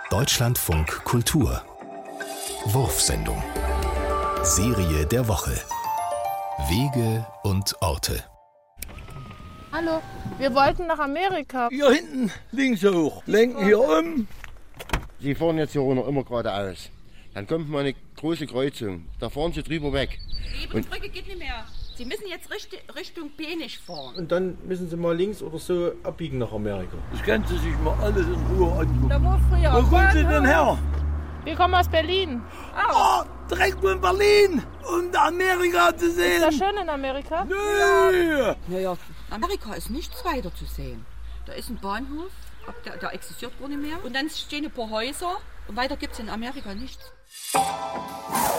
Deutschlandfunk Kultur Wurfsendung Serie der Woche Wege und Orte. Hallo, wir wollten nach Amerika. Hier hinten, links hoch, lenken hier um. Sie fahren jetzt hier runter, immer geradeaus. Dann kommt mal eine große Kreuzung, da fahren Sie drüber weg. Die Brücke geht nicht mehr. Sie müssen jetzt Richtung Benisch fahren. Und dann müssen Sie mal links oder so abbiegen nach Amerika. Das können Sie sich mal alles in Ruhe angucken. Da war früher. Wo kommen Sie denn her? Wir kommen aus Berlin. Oh, direkt in Berlin, um Amerika zu Ist sehen. das schön in Amerika? Nee. Naja, Amerika ist nichts weiter zu sehen. Da ist ein Bahnhof, der existiert gar nicht mehr. Und dann stehen ein paar Häuser und weiter gibt es in Amerika nichts.